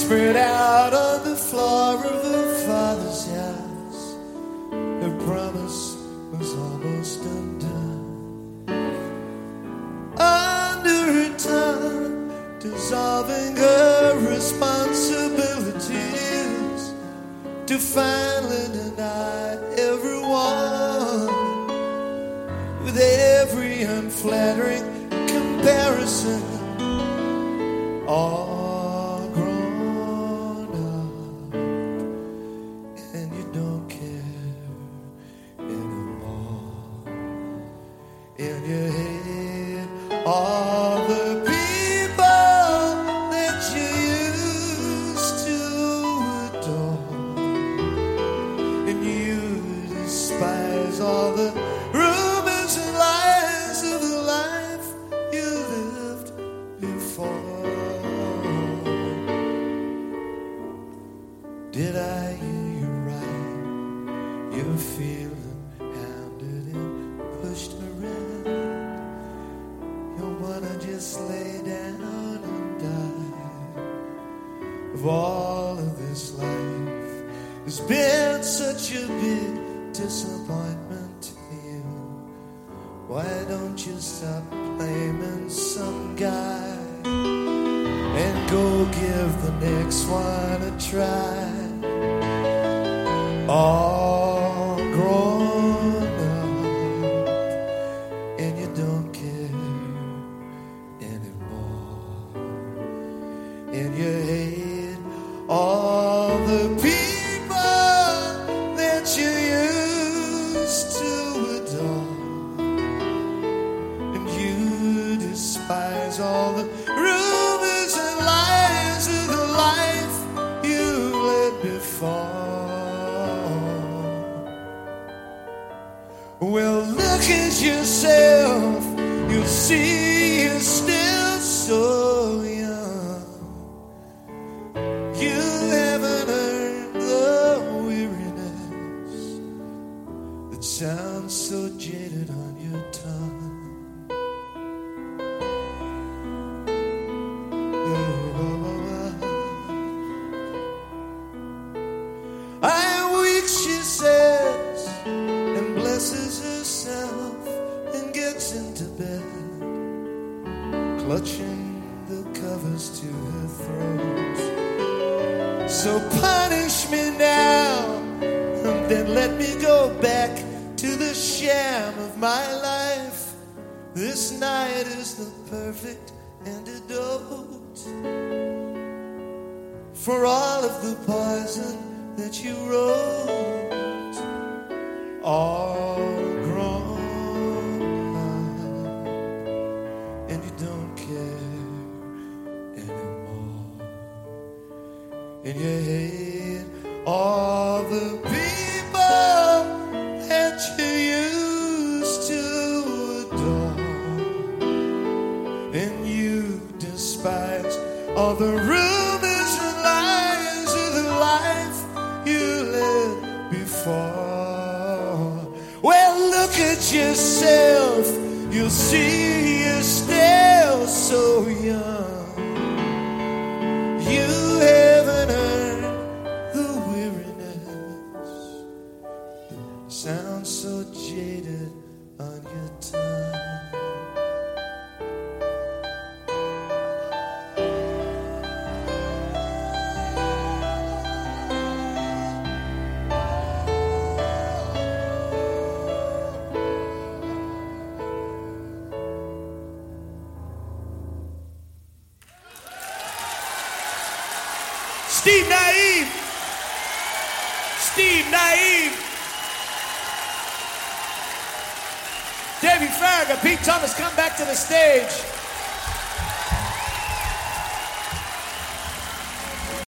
spread out on the floor of her father's house. Her promise was almost undone. Under her tongue, dissolving her responsibilities to finally deny everyone with every unflattering comparison. All grown up, and you don't care anymore. In your head, all the people that you used to adore, and you despise all the rumors and lies of the life you lived before. Did I hear you right? You're feeling hounded and pushed around. You wanna just lay down and die. Of all of this life has been such a big disappointment to you. Why don't you stop blaming some guy and go give the next one a try? All grown up, and you don't care anymore. In your head, all the people that you used to adore, and you despise all the rumors and lies of the life you led before. Well, look at yourself, you'll see you're still so young. You haven't earned the weariness that sounds so jaded on your tongue. I'm weak, she says, and blesses herself and gets into bed, clutching the covers to her throat. So punish me now, and then let me go back to the sham of my life. This night is the perfect antidote for all of the poison that you wrote. All grown up, and you don't care anymore. In your head, all the people that you used to adore, and you despise all the rumors and lies of the life you led before. Well, look at yourself, you'll see you're still so young. You haven't earned the weariness that sounds so jaded on your tongue. Steve Naive. Steve Naive. Davey Farragut, Pete Thomas, come back to the stage.